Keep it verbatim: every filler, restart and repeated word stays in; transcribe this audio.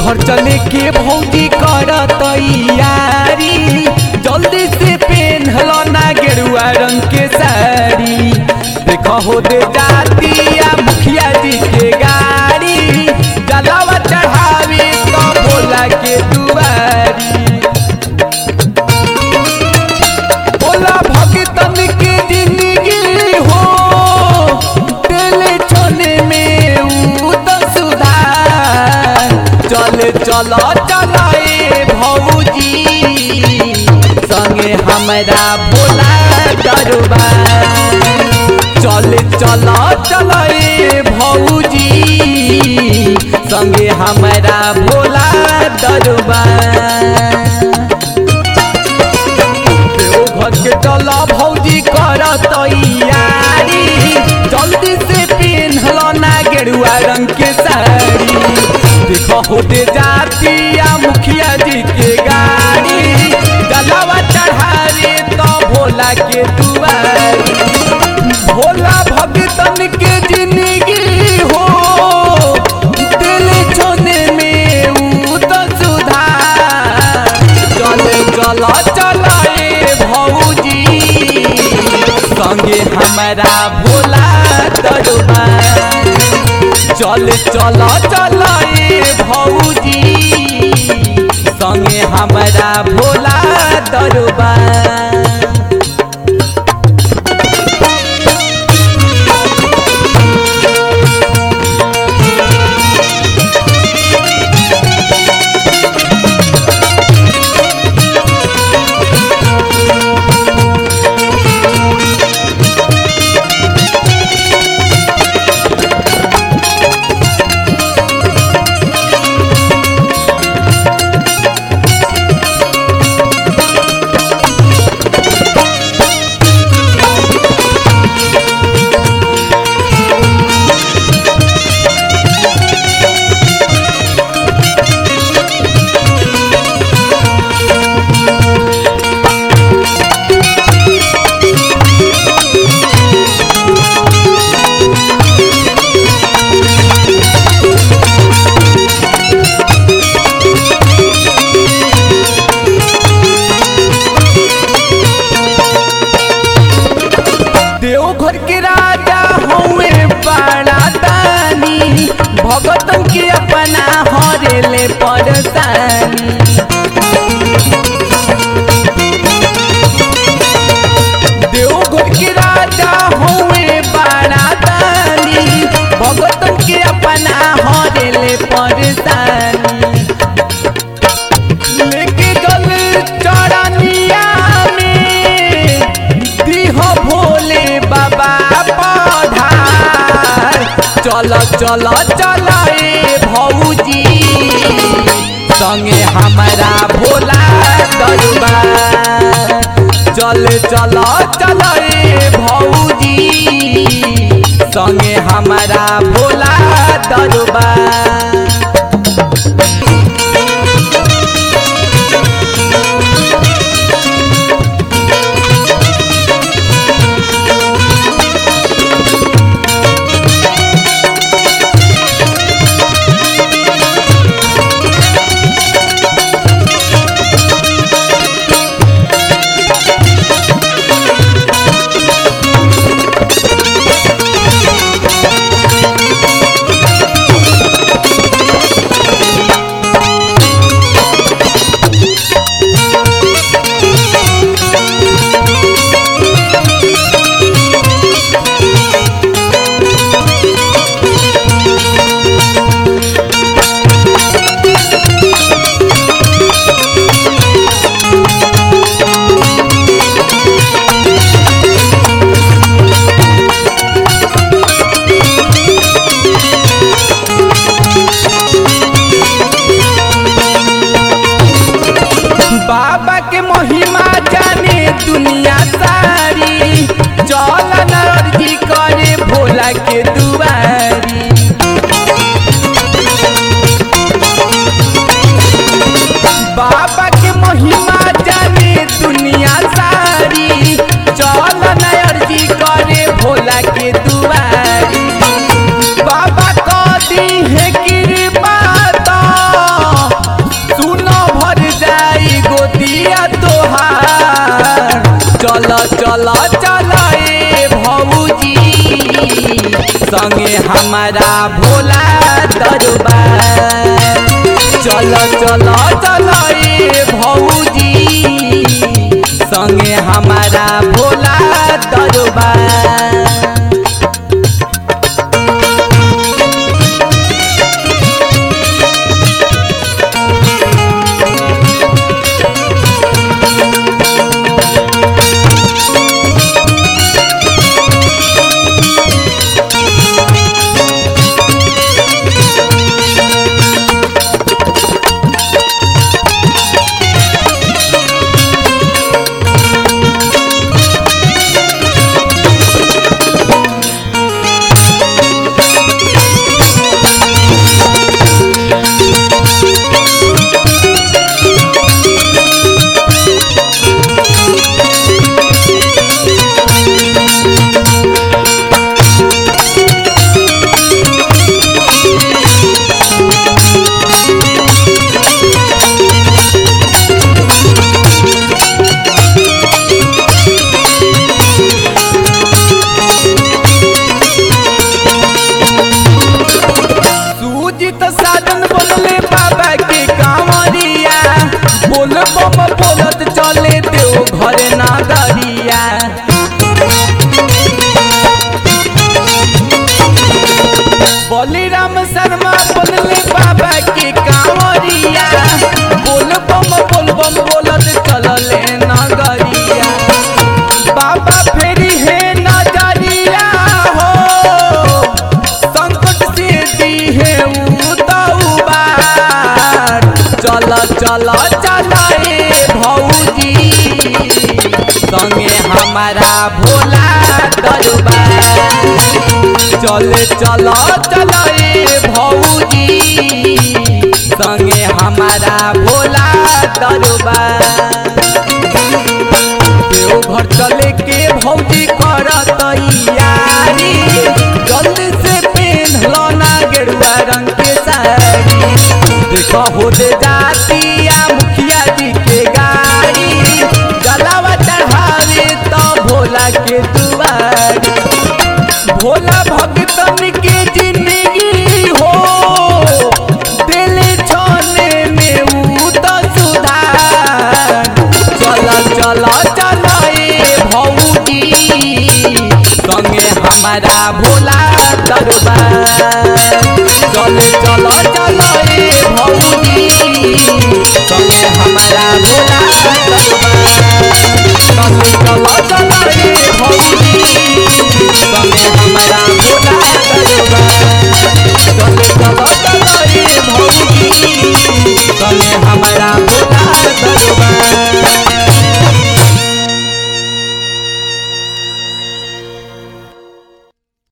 घर चले के भौजी कर तैयारी, जल्दी से पहनल ना गेरुआ रंग के साड़ी। देखो हो दे जातिया मुखिया जी के गाड़ी, जलावा चढ़ावे तो भोला के दुआरी। भोला भगतन के जिंदगी हो दिल छोने में ऊ तो सुधार। चल चलो चलो ए भौजी संगे हमरा भोला दरबार। चल चलो चलो ए भौजी संगे हमरा भोला दरबार। देवघर के चलो भौजी कर तैयारी, जल्दी से पहनल ना गेरुआ रंग के साड़ी। देखो होते जातिया मुखिया जी के गाड़ी, जलावा चढ़ावे तो भोला के दुआरी। भोला भगतन के जिंदगी हो दिल छोने में ऊ तो सुधार। चल चलो चलो ए भौजी संगे हमारा भोला दरबार। चल चलो चलो ए भौजी संगे हमारा भोला दरबार। देवघर के राजा हुए बड़ा दानी, भगतन के अपना हरेले परेशानी। देवघर के राजा हुए बड़ा दानी, भगतन के अपना हरेले परेशानी। लेके जल चढ़निया में दिहो भोले बाबा पधार। चलो चलो चलो ए भौजी संगे हमारा भोला दरबार। चल चलो चलो ए भौजी संगे हमारा भोला दरबार। संगे हमारा भोला दरबार। चलो चलो चलो ए भौजी संगे हमारा भोला दरबार। बोलत चले देव घर नगरिया। बलिराम शर्मा बोलले बाबा के कांवरिया। बोल बम बोल बम बोलत चलले नगरिया। बाबा फेरी है नजरिया हो संकट से दी है उबार। चल चल चल भौजी संगे हमारा भोला दरबार। चले चलो चलो ए भौजी संगे हमारा भोला दरबार। देवघर चले के भौजी कर तैयारी। जल्दी से पहन ना गेरुआ रंग के साड़ी। देखो हो दे जाती मुखिया जी के गाड़ी। जलावा चढ़ावे तो भोला के दुआरी। भोला भगतन के जिंदगी हो दिल छोने में ऊ तो सुधार। चलो चलो चलो ए भौजी संगे हमारा भोला दरबार। चले चलो चलो ए भौजी संगे